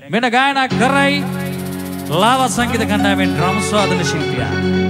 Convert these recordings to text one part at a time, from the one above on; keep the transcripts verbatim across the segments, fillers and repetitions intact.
Main गायना कराई लावा संगीत खंडा में ड्रम स्वादन शिल्पिया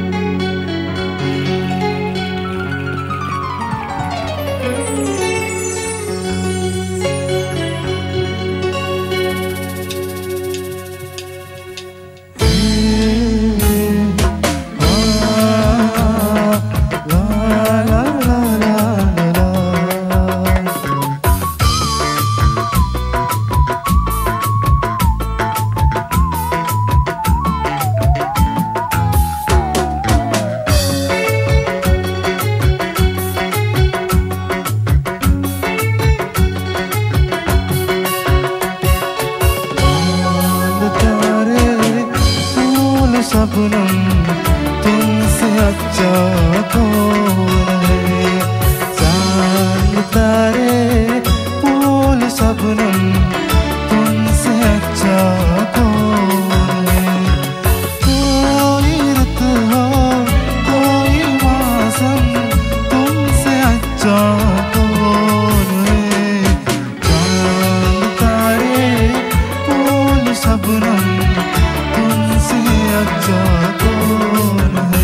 सपनम तुमसे अच्छा कौन है चांद तारे फूल सपनम तुमसे अच्छा कौन है कोई रुत हो कोई मौसम तुमसे अच्छा कौन है चांद तारे फूल सपनम अच्छा कौन है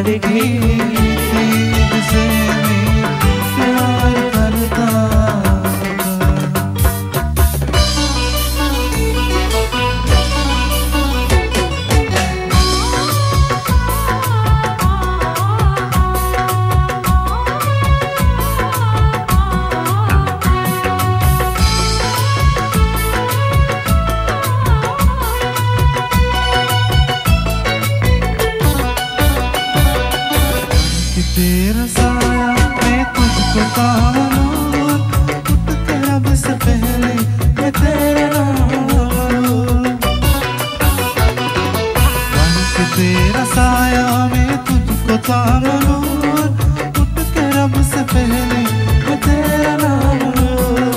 लड़की थी जिसे मैं प्यार करता था। तेरा साया मैं तुझको पालूं, उठ के रब से पहले मैं तेरा नाम लूं। बन के तेरा साया मैं तुझको पालूं, उठ के रब से पहले मैं तेरा नाम लूं।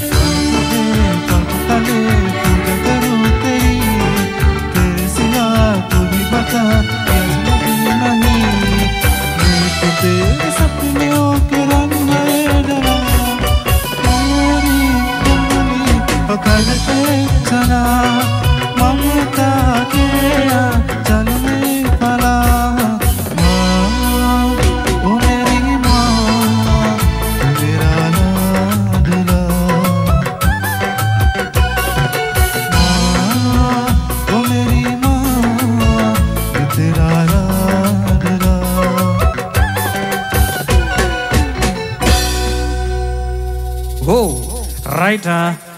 कब तले पूजा करूं तेरी, तेरे सिवा तू भी बता तेरे सपनों के रंग में डरा, मेरी उंगली पकड़ के चला, ममता के आंचल में पला। माँ ओ मेरी माँ मेरा लाडला, माँ ओ मेरी माँ तेरा लाडला। Oh, right. Uh,